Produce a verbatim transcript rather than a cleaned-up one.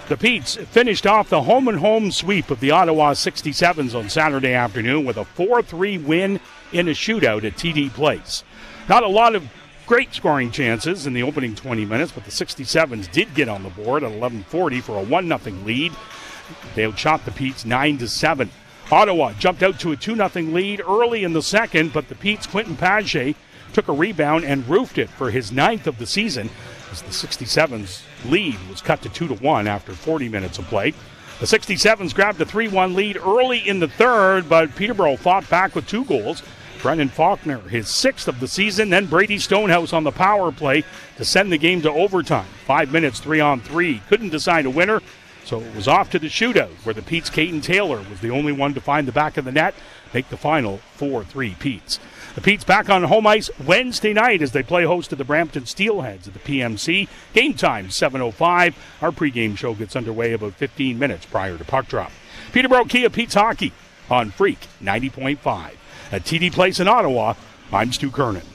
The Petes finished off the home-and-home sweep of the Ottawa sixty-sevens on Saturday afternoon with a four three win in a shootout at T D Place. Not a lot of great scoring chances in the opening twenty minutes, but the sixty-sevens did get on the board at eleven forty for a one nothing lead. They outshot the Petes nine to seven. Ottawa jumped out to a two nothing lead early in the second, but the Petes' Quentin Paget took a rebound and roofed it for his ninth of the season as the sixty-sevens lead was cut to two to one after forty minutes of play. The sixty-sevens grabbed a three one lead early in the third, but Peterborough fought back with two goals. Brendan Faulkner, his sixth of the season, then Brady Stonehouse on the power play to send the game to overtime. Five minutes, three on three. Couldn't decide a winner, so it was off to the shootout, where the Petes' Caden Taylor was the only one to find the back of the net, make the final four three Petes. The Petes back on home ice Wednesday night as they play host to the Brampton Steelheads at the P M C. Game time, seven oh five. Our pregame show gets underway about fifteen minutes prior to puck drop. Peterborough Kia Petes Hockey on Freak ninety point five. At T D Place in Ottawa, I'm Stu Kernan.